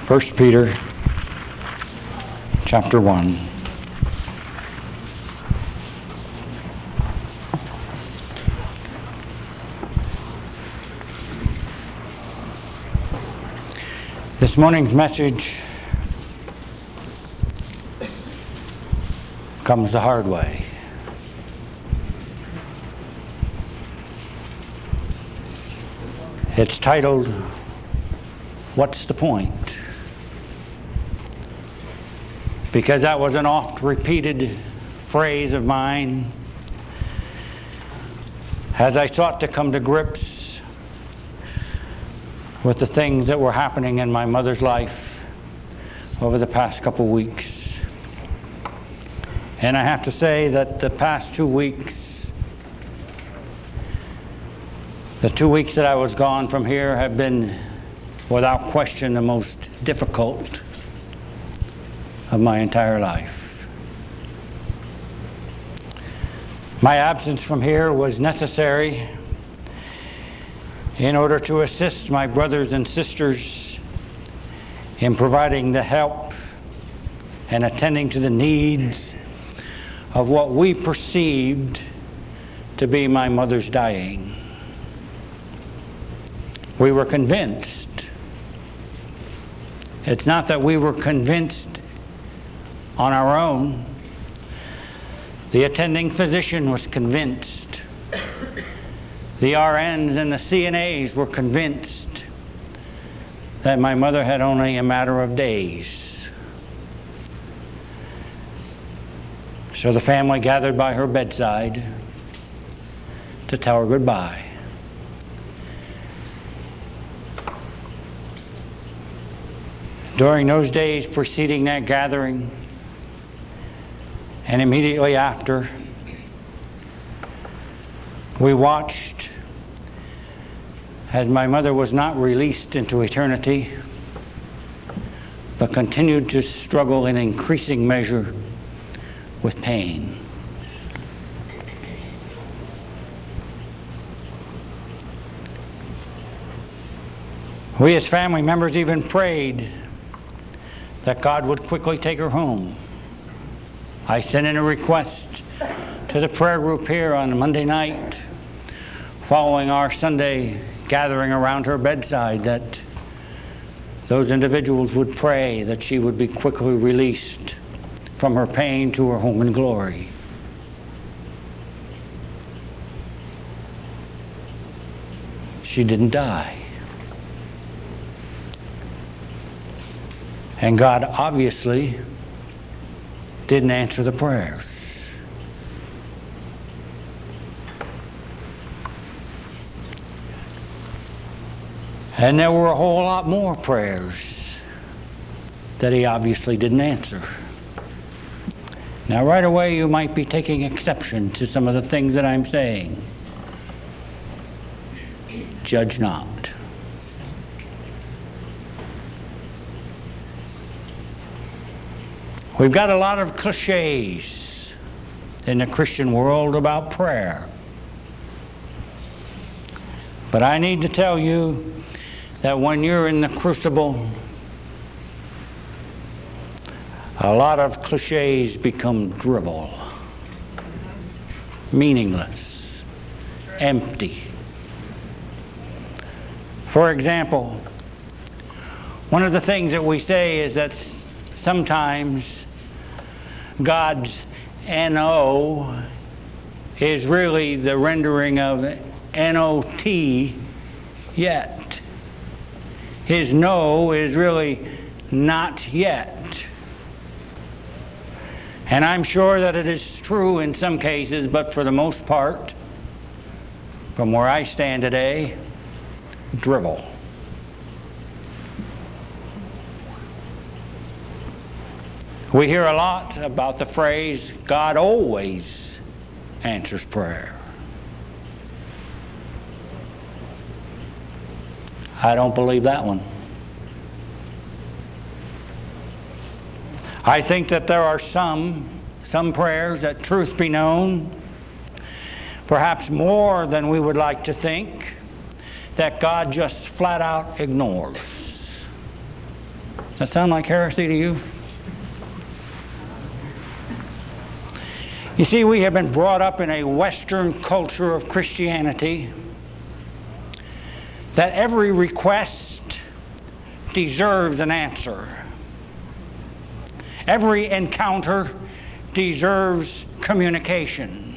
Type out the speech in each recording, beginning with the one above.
1 Peter chapter 1. This morning's message comes the hard way. It's titled, "What's the Point?" Because that was an oft-repeated phrase of mine as I sought to come to grips with the things that were happening in my mother's life over the past couple weeks. And I have to say that the past 2 weeks, the 2 weeks that I was gone from here, have been without question the most difficult of my entire life. My absence from here was necessary in order to assist my brothers and sisters in providing the help and attending to the needs of what we perceived to be my mother's dying. We were convinced. It's not that we were convinced on our own. The attending physician was convinced. The RNs and the CNAs were convinced that my mother had only a matter of days. So the family gathered by her bedside to tell her goodbye. During those days preceding that gathering, and immediately after, we watched as my mother was not released into eternity, but continued to struggle in increasing measure with pain. We as family members even prayed that God would quickly take her home. I sent in a request to the prayer group here on Monday night following our Sunday gathering around her bedside that those individuals would pray that she would be quickly released from her pain to her home in glory. She didn't die. And God obviously didn't answer the prayers. And there were a whole lot more prayers that he obviously didn't answer. Now right away you might be taking exception to some of the things that I'm saying. Judge not. We've got a lot of cliches in the Christian world about prayer. But I need to tell you that when you're in the crucible, a lot of cliches become dribble, meaningless, empty. For example, one of the things that we say is that sometimes God's N-O is really the rendering of N-O-T, yet. His no is really not yet. And I'm sure that it is true in some cases, but for the most part, from where I stand today, dribble. We hear a lot about the phrase, God always answers prayer. I don't believe that one. I think that there are some prayers that, truth be known, perhaps more than we would like to think, that God just flat out ignores. That sound like heresy to you? You see, we have been brought up in a Western culture of Christianity that every request deserves an answer. Every encounter deserves communication.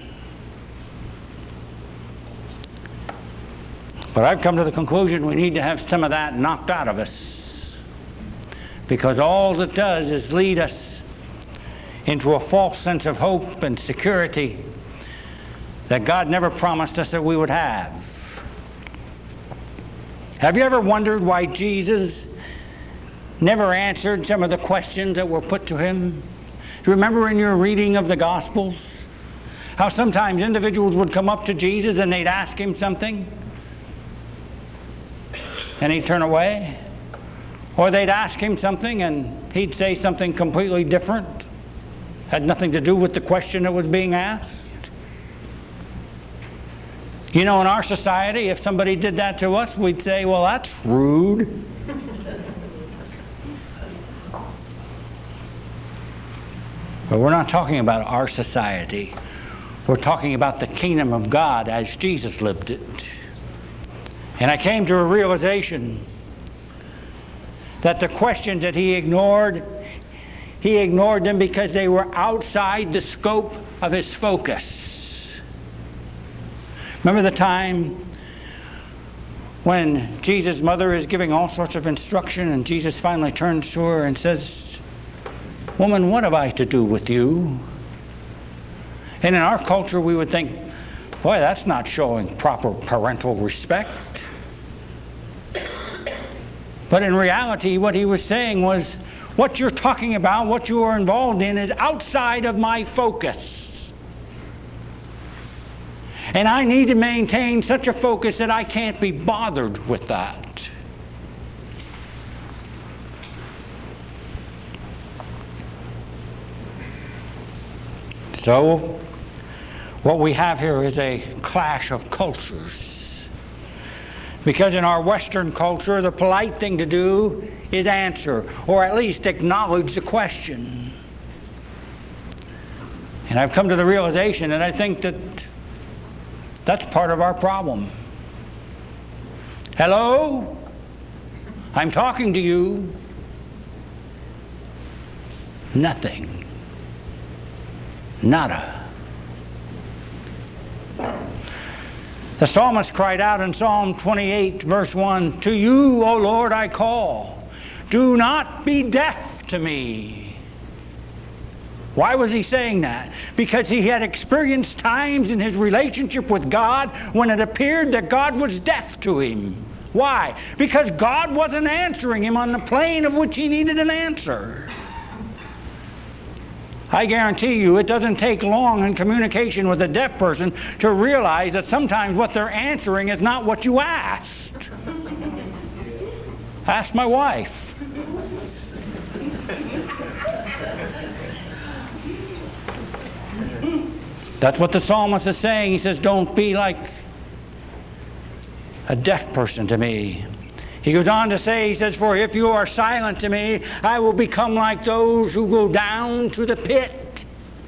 But I've come to the conclusion we need to have some of that knocked out of us, because all it does is lead us into a false sense of hope and security that God never promised us that we would have. Have you ever wondered why Jesus never answered some of the questions that were put to him? Do you remember in your reading of the Gospels how sometimes individuals would come up to Jesus and they'd ask him something and he'd turn away? Or they'd ask him something and he'd say something completely different, had nothing to do with the question that was being asked? You know, in our society, if somebody did that to us, we'd say, well, that's rude. But we're not talking about our society. We're talking about the kingdom of God as Jesus lived it. And I came to a realization that the questions that he ignored them because they were outside the scope of his focus. Remember the time when Jesus' mother is giving all sorts of instruction and Jesus finally turns to her and says, "Woman, what have I to do with you?" And in our culture we would think, boy, that's not showing proper parental respect. But in reality, what he was saying was, what you're talking about, what you are involved in, is outside of my focus. And I need to maintain such a focus that I can't be bothered with that. So, what we have here is a clash of cultures. Because in our Western culture, the polite thing to do is answer, or at least acknowledge the question. And I've come to the realization that I think that that's part of our problem. Hello? I'm talking to you. Nothing. Nada. The psalmist cried out in Psalm 28, verse 1, "To you, O Lord, I call. Do not be deaf to me." Why was he saying that? Because he had experienced times in his relationship with God when it appeared that God was deaf to him. Why? Because God wasn't answering him on the plane of which he needed an answer. I guarantee you it doesn't take long in communication with a deaf person to realize that sometimes what they're answering is not what you asked. Ask my wife. That's what the psalmist is saying. He says, don't be like a deaf person to me. He goes on to say, he says, for if you are silent to me, I will become like those who go down to the pit.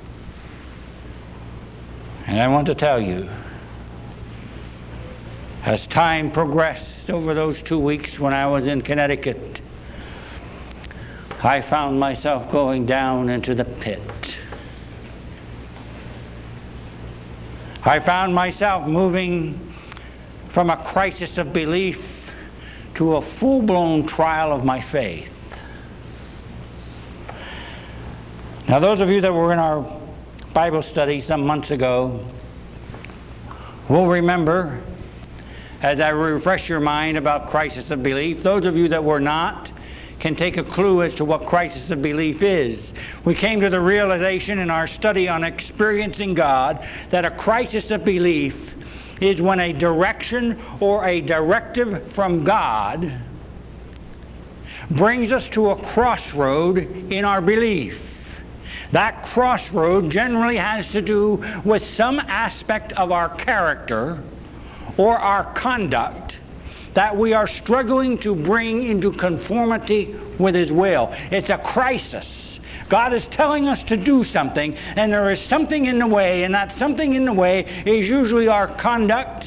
And I want to tell you, as time progressed over those 2 weeks when I was in Connecticut, I found myself going down into the pit. I found myself moving from a crisis of belief to a full-blown trial of my faith. Now, those of you that were in our Bible study some months ago will remember, as I refresh your mind about crisis of belief, those of you that were not can take a clue as to what crisis of belief is. We came to the realization in our study on experiencing God that a crisis of belief is when a direction or a directive from God brings us to a crossroad in our belief. That crossroad generally has to do with some aspect of our character or our conduct that we are struggling to bring into conformity with His will. It's a crisis. God is telling us to do something, and there is something in the way, and that something in the way is usually our conduct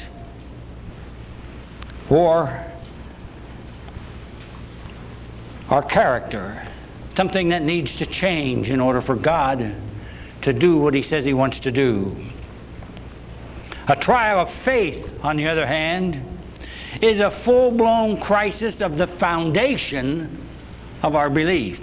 or our character. Something that needs to change in order for God to do what He says He wants to do. A trial of faith, on the other hand, is a full-blown crisis of the foundation of our beliefs.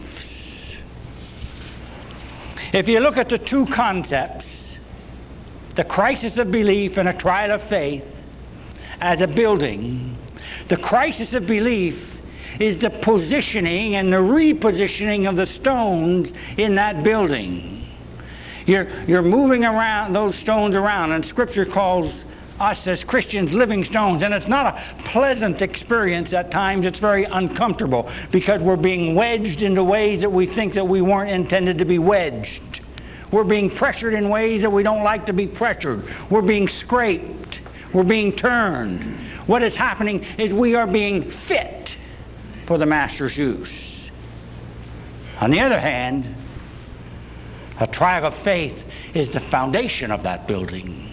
If you look at the two concepts, the crisis of belief and a trial of faith, as a building, the crisis of belief is the positioning and the repositioning of the stones in that building. You're moving around those stones around, and Scripture calls us as Christians living stones, and it's not a pleasant experience at times. It's very uncomfortable because we're being wedged into ways that we think that we weren't intended to be wedged. We're being pressured in ways that we don't like to be pressured. We're being scraped. We're being turned. What is happening is we are being fit for the Master's use. On the other hand, a trial of faith is the foundation of that building.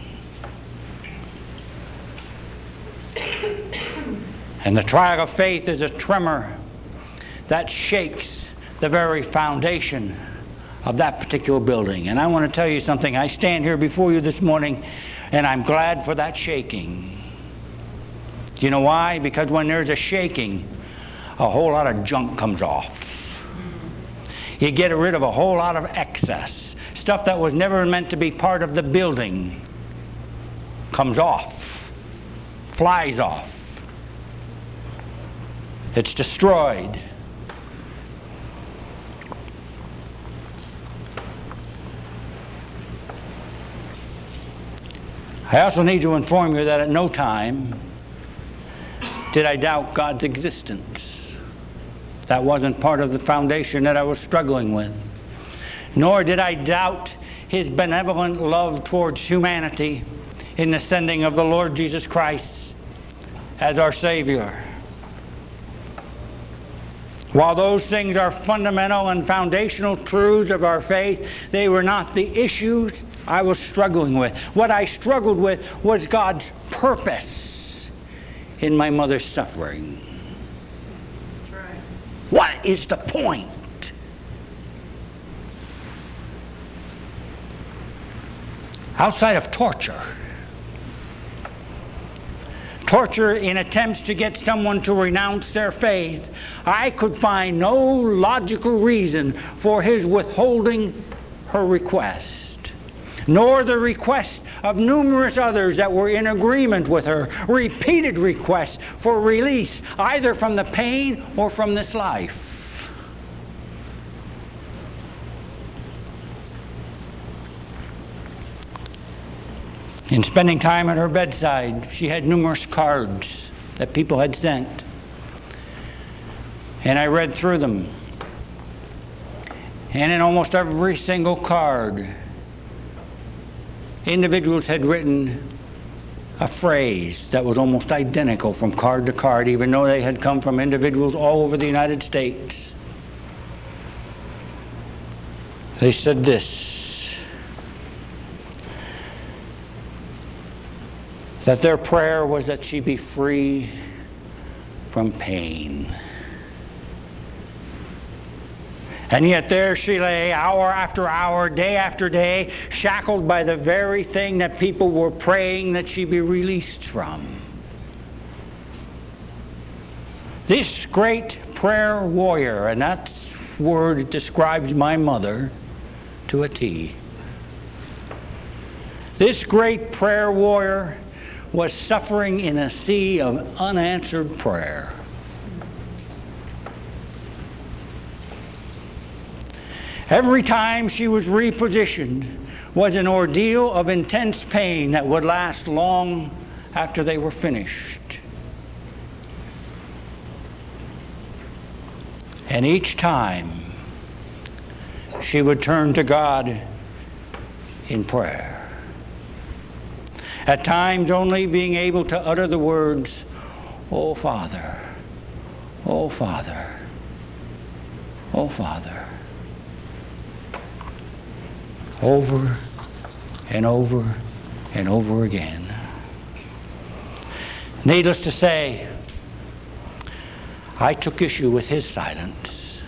And the trial of faith is a tremor that shakes the very foundation of that particular building. And I want to tell you something. I stand here before you this morning, and I'm glad for that shaking. Do you know why? Because when there's a shaking, a whole lot of junk comes off. You get rid of a whole lot of excess. Stuff that was never meant to be part of the building comes off, flies off. It's destroyed. I also need to inform you that at no time did I doubt God's existence. That wasn't part of the foundation that I was struggling with. Nor did I doubt His benevolent love towards humanity in the sending of the Lord Jesus Christ as our Savior. While those things are fundamental and foundational truths of our faith, they were not the issues I was struggling with. What I struggled with was God's purpose in my mother's suffering. What is the point? Outside of torture in attempts to get someone to renounce their faith, I could find no logical reason for His withholding her request, nor the request of numerous others that were in agreement with her, repeated requests for release, either from the pain or from this life. In spending time at her bedside, she had numerous cards that people had sent. And I read through them. And in almost every single card, individuals had written a phrase that was almost identical from card to card, even though they had come from individuals all over the United States. They said this: that their prayer was that she be free from pain. And yet there she lay, hour after hour, day after day, shackled by the very thing that people were praying that she be released from. This great prayer warrior, and that word describes my mother to a T. This great prayer warrior was suffering in a sea of unanswered prayer. Every time she was repositioned was an ordeal of intense pain that would last long after they were finished. And each time she would turn to God in prayer. At times only being able to utter the words, Oh, Father, oh, Father, oh, Father. Over and over and over again. Needless to say, I took issue with his silence.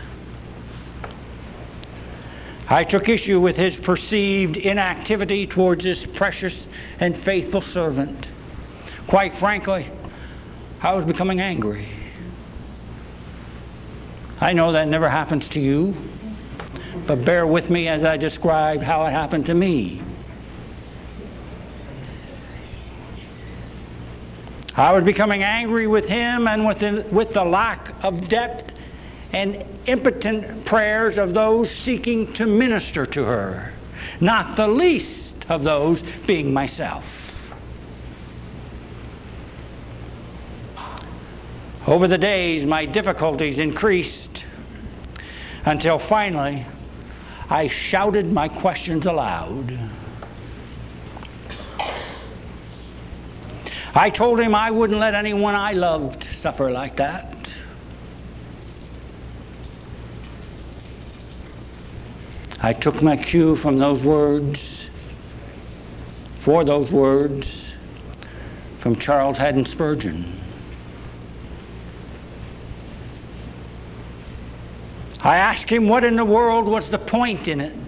I took issue with his perceived inactivity towards this precious and faithful servant. Quite frankly, I was becoming angry. I know that never happens to you, but bear with me as I describe how it happened to me. I was becoming angry with him and with the lack of depth and impotent prayers of those seeking to minister to her, not the least of those being myself. Over the days, my difficulties increased until finally I shouted my questions aloud. I told him I wouldn't let anyone I loved suffer like that. I took my cue from those words, for those words, from Charles Haddon Spurgeon. I asked him what in the world was the point in it.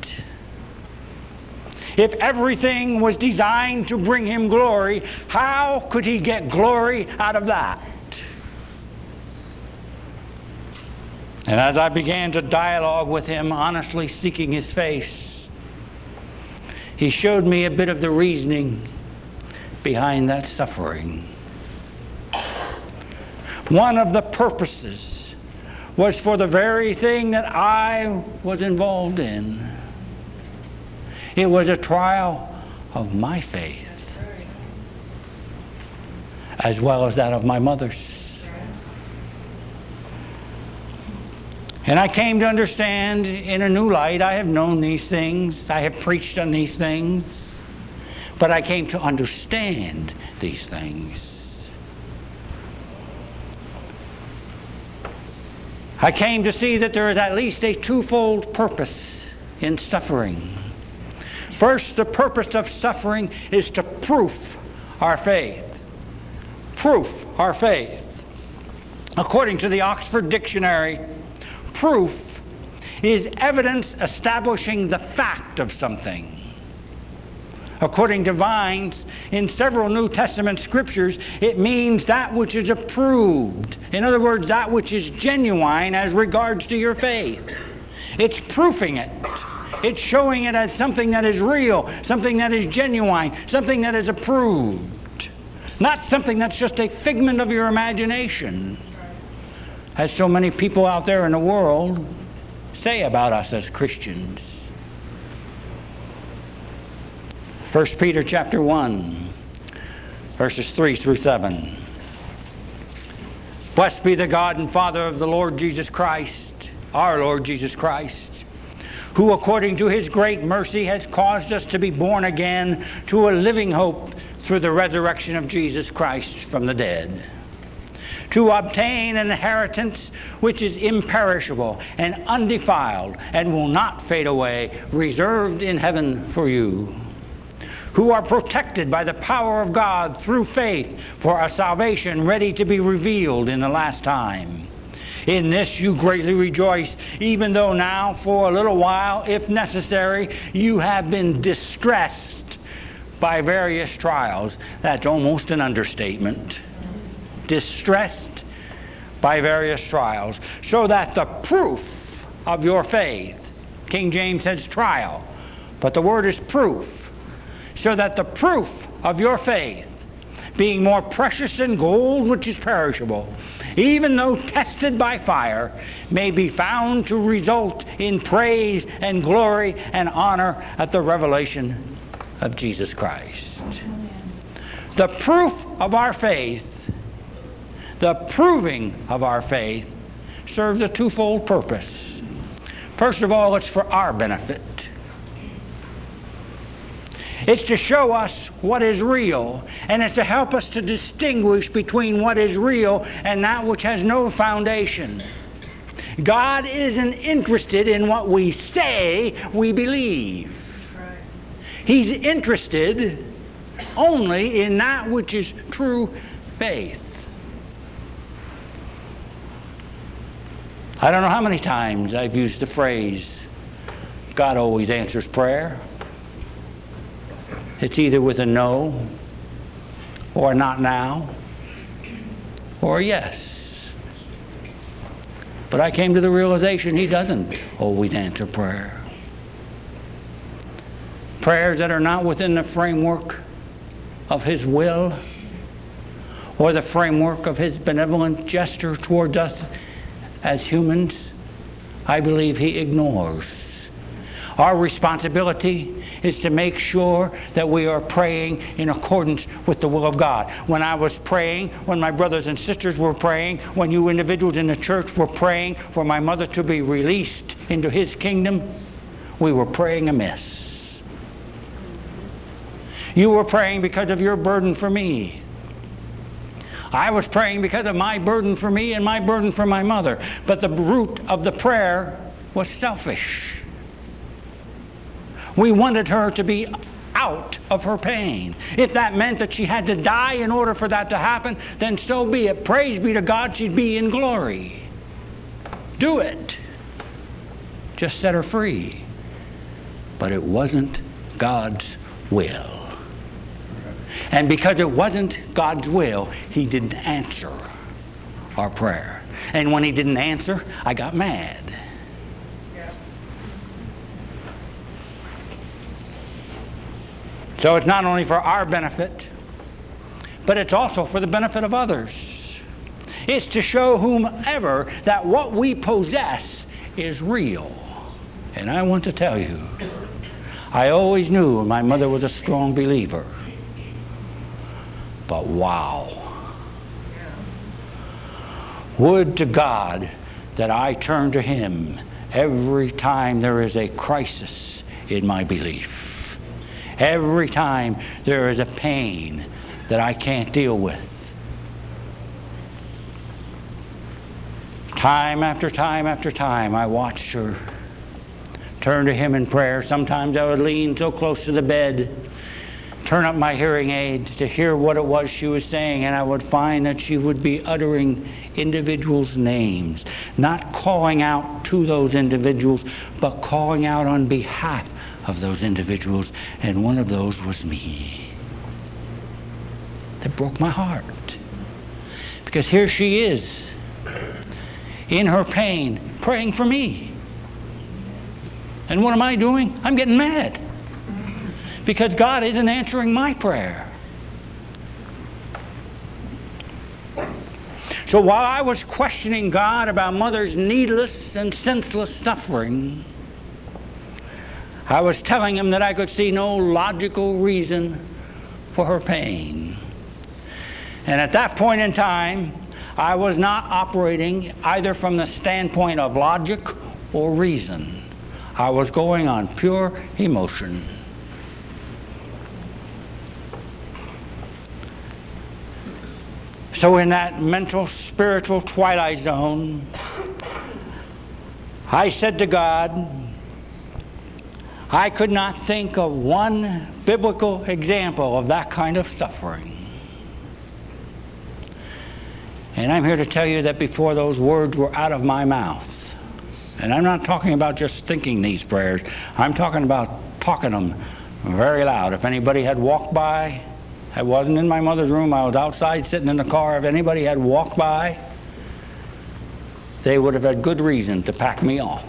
If everything was designed to bring him glory, how could he get glory out of that? And as I began to dialogue with him, honestly seeking his face, he showed me a bit of the reasoning behind that suffering. One of the purposes was for the very thing that I was involved in. It was a trial of my faith, as well as that of my mother's. And I came to understand in a new light. I have known these things. I have preached on these things. But I came to understand these things. I came to see that there is at least a twofold purpose in suffering. First, the purpose of suffering is to proof our faith. Proof our faith. According to the Oxford Dictionary, proof is evidence establishing the fact of something. According to Vines, in several New Testament scriptures, it means that which is approved. In other words, that which is genuine as regards to your faith. It's proofing it. It's showing it as something that is real, something that is genuine, something that is approved. Not something that's just a figment of your imagination, as so many people out there in the world say about us as Christians. 1 Peter chapter 1, verses 3 through 7. Blessed be the God and Father of the Lord Jesus Christ, our Lord Jesus Christ, who according to his great mercy has caused us to be born again to a living hope through the resurrection of Jesus Christ from the dead, to obtain an inheritance which is imperishable and undefiled and will not fade away, reserved in heaven for you, who are protected by the power of God through faith for a salvation ready to be revealed in the last time. In this you greatly rejoice, even though now for a little while, if necessary, you have been distressed by various trials. That's almost an understatement. Distressed by various trials, so that the proof of your faith, King James says trial, but the word is proof, so that the proof of your faith, being more precious than gold which is perishable, even though tested by fire, may be found to result in praise and glory and honor at the revelation of Jesus Christ. The proof of our faith, the proving of our faith, serves a twofold purpose. First of all, it's for our benefit. It's to show us what is real, and it's to help us to distinguish between what is real and that which has no foundation. God isn't interested in what we say we believe. He's interested only in that which is true faith. I don't know how many times I've used the phrase, God always answers prayer. It's either with a no, or a not now, or a yes. But I came to the realization He doesn't always answer prayer. Prayers that are not within the framework of His will or the framework of His benevolent gesture towards us as humans, I believe He ignores. Our responsibility is to make sure that we are praying in accordance with the will of God. When I was praying, when my brothers and sisters were praying, when you individuals in the church were praying for my mother to be released into His kingdom, we were praying amiss. You were praying because of your burden for me. I was praying because of my burden for me and my burden for my mother. But the root of the prayer was selfish. We wanted her to be out of her pain. If that meant that she had to die in order for that to happen, then so be it. Praise be to God, she'd be in glory. Do it. Just set her free. But it wasn't God's will. And because it wasn't God's will, He didn't answer our prayer. And when He didn't answer, I got mad. So it's not only for our benefit, but it's also for the benefit of others. It's to show whomever that what we possess is real. And I want to tell you, I always knew my mother was a strong believer. But wow. Would to God that I turn to Him every time there is a crisis in my belief. Every time there is a pain that I can't deal with. Time after time after time, I watched her turn to Him in prayer. Sometimes I would lean so close to the bed, turn up my hearing aid to hear what it was she was saying, and I would find that she would be uttering individuals' names, not calling out to those individuals, but calling out on behalf of those individuals, and one of those was me. That broke my heart. Because here she is, in her pain, praying for me. And what am I doing? I'm getting mad. Because God isn't answering my prayer. So while I was questioning God about Mother's needless and senseless suffering, I was telling Him that I could see no logical reason for her pain. And at that point in time, I was not operating either from the standpoint of logic or reason. I was going on pure emotion. So in that mental, spiritual twilight zone, I said to God, I could not think of one biblical example of that kind of suffering. And I'm here to tell you that before those words were out of my mouth, and I'm not talking about just thinking these prayers, I'm talking about talking them very loud. If anybody had walked by, I wasn't in my mother's room, I was outside sitting in the car, if anybody had walked by, they would have had good reason to pack me off.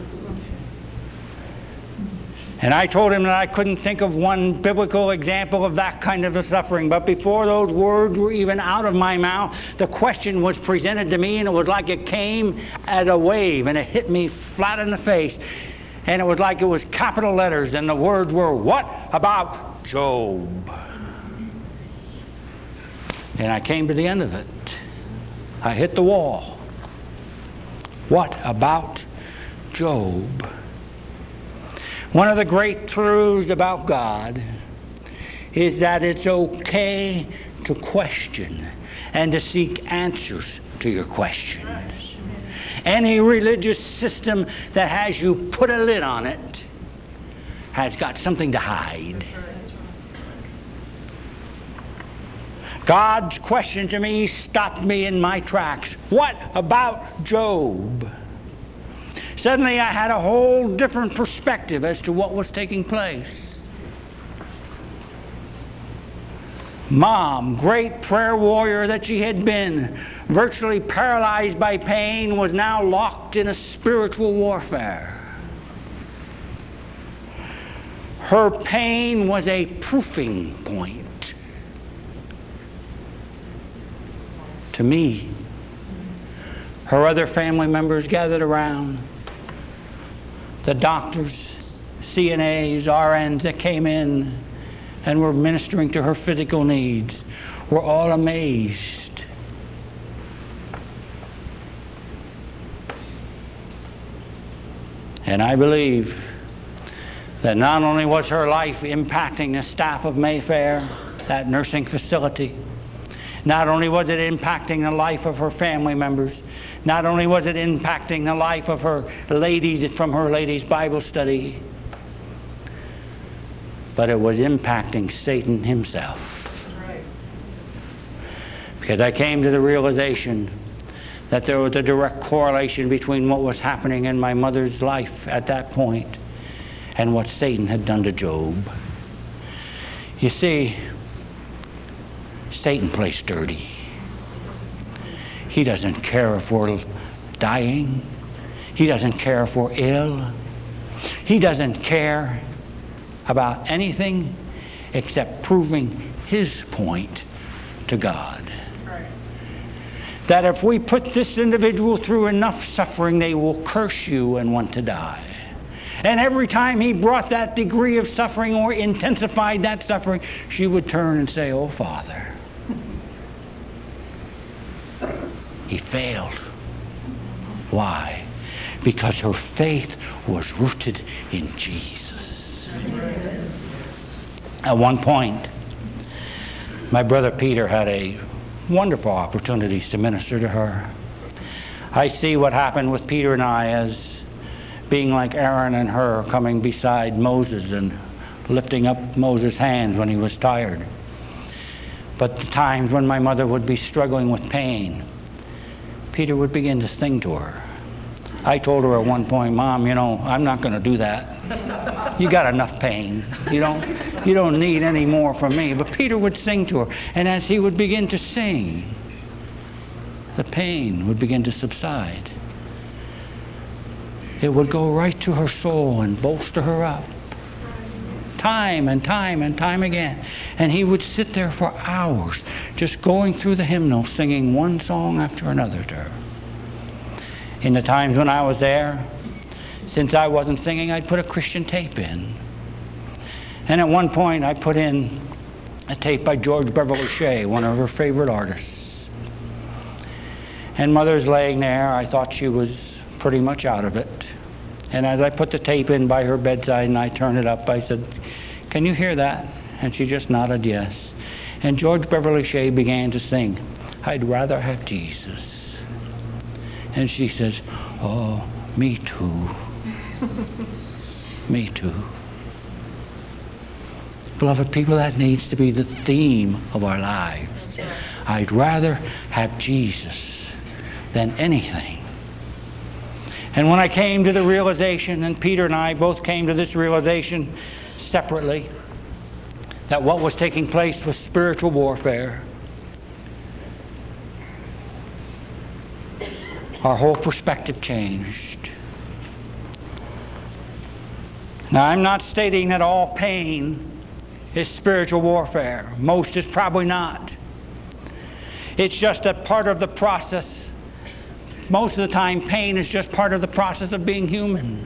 And I told him that I couldn't think of one biblical example of that kind of a suffering. But before those words were even out of my mouth, the question was presented to me, and it was like it came as a wave, and it hit me flat in the face. And it was like it was capital letters, and the words were, "What about Job?" And I came to the end of it. I hit the wall. What about Job? One of the great truths about God is that it's okay to question and to seek answers to your questions. Any religious system that has you put a lid on it has got something to hide. God's question to me stopped me in my tracks. What about Job? Suddenly I had a whole different perspective as to what was taking place. Mom, great prayer warrior that she had been, virtually paralyzed by pain, was now locked in a spiritual warfare. Her pain was a proofing point to me. Her other family members gathered around. The doctors, CNAs, RNs that came in and were ministering to her physical needs were all amazed. And I believe that not only was her life impacting the staff of Mayfair, that nursing facility, not only was it impacting the life of her family members, not only was it impacting the life of her ladies from her ladies' Bible study, but it was impacting Satan himself. Right. Because I came to the realization that there was a direct correlation between what was happening in my mother's life at that point and what Satan had done to Job. You see, Satan plays dirty. He doesn't care if we're dying. He doesn't care if we're ill. He doesn't care about anything except proving his point to God. Right. That if we put this individual through enough suffering, they will curse you and want to die. And every time he brought that degree of suffering or intensified that suffering, she would turn and say, "Oh, Father." He failed. Why? Because her faith was rooted in Jesus. At one point, my brother Peter had a wonderful opportunity to minister to her. I see what happened with Peter and I as being like Aaron and her coming beside Moses and lifting up Moses' hands when he was tired. But the times when my mother would be struggling with pain, Peter would begin to sing to her. I told her at one point, "Mom, I'm not going to do that. You got enough pain. You don't need any more from me." But Peter would sing to her, and as he would begin to sing, the pain would begin to subside. It would go right to her soul and bolster her up. Time and time and time again. And he would sit there for hours just going through the hymnal, singing one song after another to her. In the times when I was there, since I wasn't singing, I'd put a Christian tape in. And at one point I put in a tape by George Beverly Shea, one of her favorite artists. And Mother's laying there. I thought she was pretty much out of it. And as I put the tape in by her bedside and I turned it up, I said, "Can you hear that?" And she just nodded yes. And George Beverly Shea began to sing, "I'd rather have Jesus." And she says, "Oh, me too." Me too. Beloved people, that needs to be the theme of our lives. I'd rather have Jesus than anything. And when I came to the realization, and Peter and I both came to this realization separately, that what was taking place was spiritual warfare, our whole perspective changed. Now, I'm not stating that all pain is spiritual warfare. Most is probably not. It's just a part of the process. Most of the time, pain is just part of the process of being human.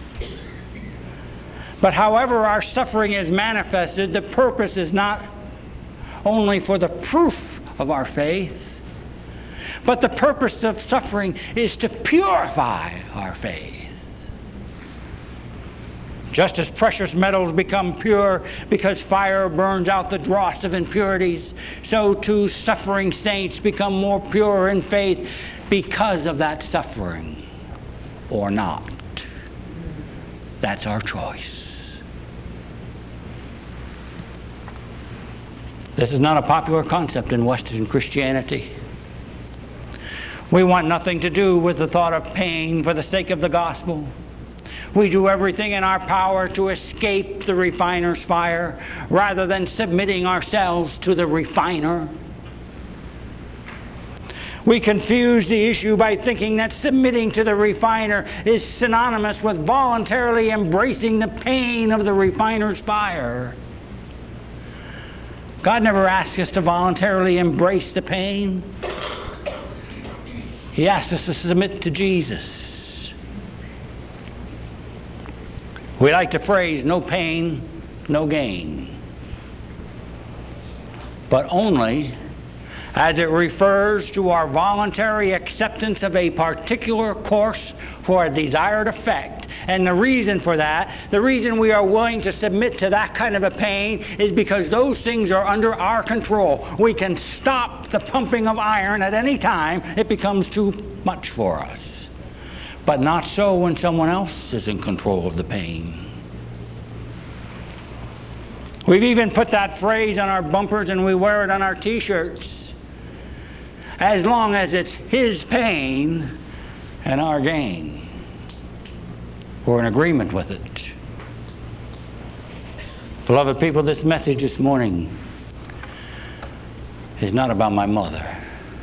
But however our suffering is manifested, the purpose is not only for the proof of our faith, but the purpose of suffering is to purify our faith. Just as precious metals become pure because fire burns out the dross of impurities, so too suffering saints become more pure in faith because of that suffering, or not. That's our choice. This is not a popular concept in Western Christianity. We want nothing to do with the thought of pain for the sake of the gospel. We do everything in our power to escape the refiner's fire rather than submitting ourselves to the refiner. We confuse the issue by thinking that submitting to the refiner is synonymous with voluntarily embracing the pain of the refiner's fire. God never asks us to voluntarily embrace the pain. He asks us to submit to Jesus. We like the phrase, no pain, no gain. But only as it refers to our voluntary acceptance of a particular course for a desired effect. And the reason for that, the reason we are willing to submit to that kind of a pain is because those things are under our control. We can stop the pumping of iron at any time it becomes too much for us. But not so when someone else is in control of the pain. We've even put that phrase on our bumpers and we wear it on our t-shirts. As long as it's his pain and our gain. We're in agreement with it. Beloved people, this message this morning is not about my mother.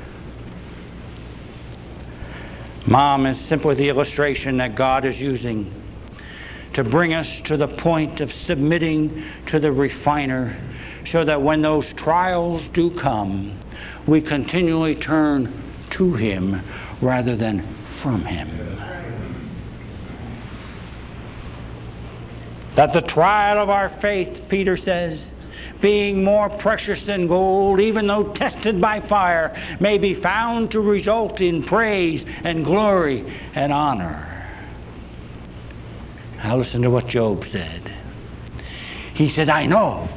Mom is simply the illustration that God is using to bring us to the point of submitting to the refiner so that when those trials do come, we continually turn to him rather than from him. That the trial of our faith, Peter says, being more precious than gold, even though tested by fire, may be found to result in praise and glory and honor. Now listen to what Job said. He said, I know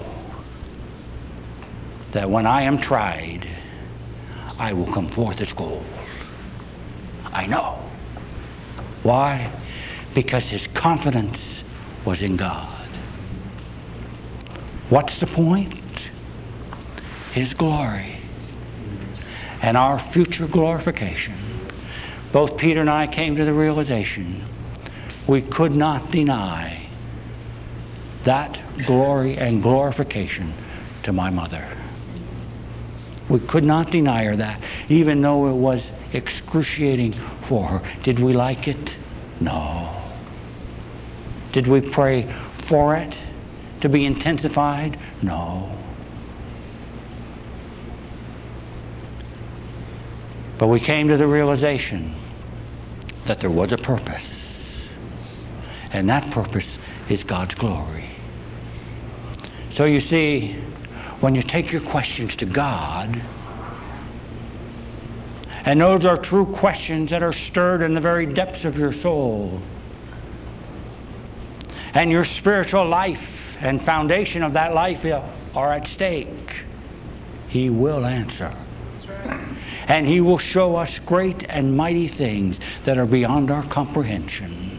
that when I am tried, I will come forth as gold. I know. Why? Because his confidence was in God. What's the point? His glory and our future glorification. Both Peter and I came to the realization we could not deny that glory and glorification to my mother. We could not deny her that, even though it was excruciating for her. Did we like it? No. Did we pray for it to be intensified? No. But we came to the realization that there was a purpose. And that purpose is God's glory. So you see, when you take your questions to God, and those are true questions that are stirred in the very depths of your soul, and your spiritual life and foundation of that life are at stake, he will answer. And he will show us great and mighty things that are beyond our comprehension.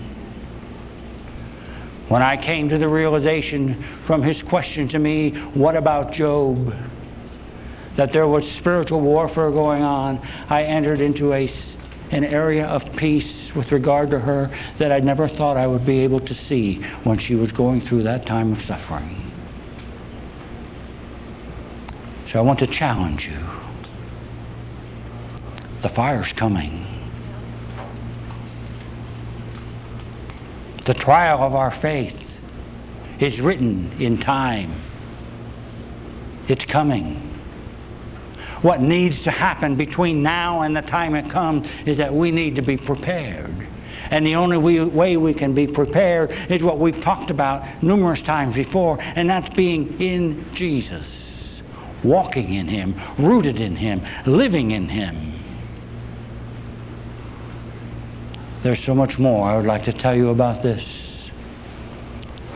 When I came to the realization from his question to me, what about Job? That there was spiritual warfare going on, I entered into an area of peace with regard to her that I never thought I would be able to see when she was going through that time of suffering. So I want to challenge you. The fire's coming. The trial of our faith is written in time. It's coming. What needs to happen between now and the time it comes is that we need to be prepared. And the only way we can be prepared is what we've talked about numerous times before, and that's being in Jesus, walking in him, rooted in him, living in him. There's so much more I would like to tell you about this.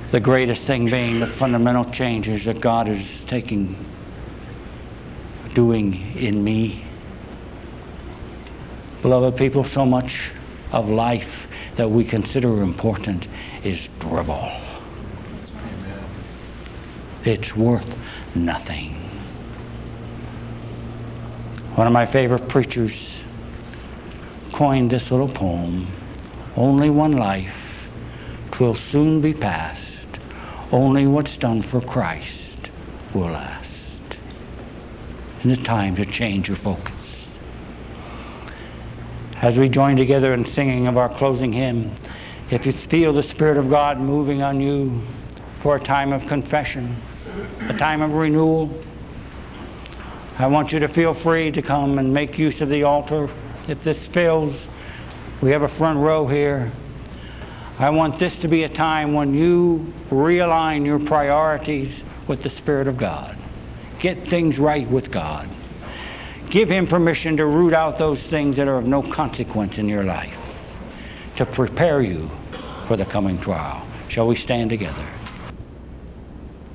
The greatest thing being the fundamental changes that God is doing in me. Beloved people, so much of life that we consider important is drivel. It's worth nothing. One of my favorite preachers coined this little poem: only one life, 'twill soon be past. Only what's done for Christ will last. And it's time to change your focus. As we join together in singing of our closing hymn, if you feel the Spirit of God moving on you for a time of confession, a time of renewal, I want you to feel free to come and make use of the altar. If this fails, we have a front row here. I want this to be a time when you realign your priorities with the Spirit of God. Get things right with God. Give him permission to root out those things that are of no consequence in your life, to prepare you for the coming trial. Shall we stand together?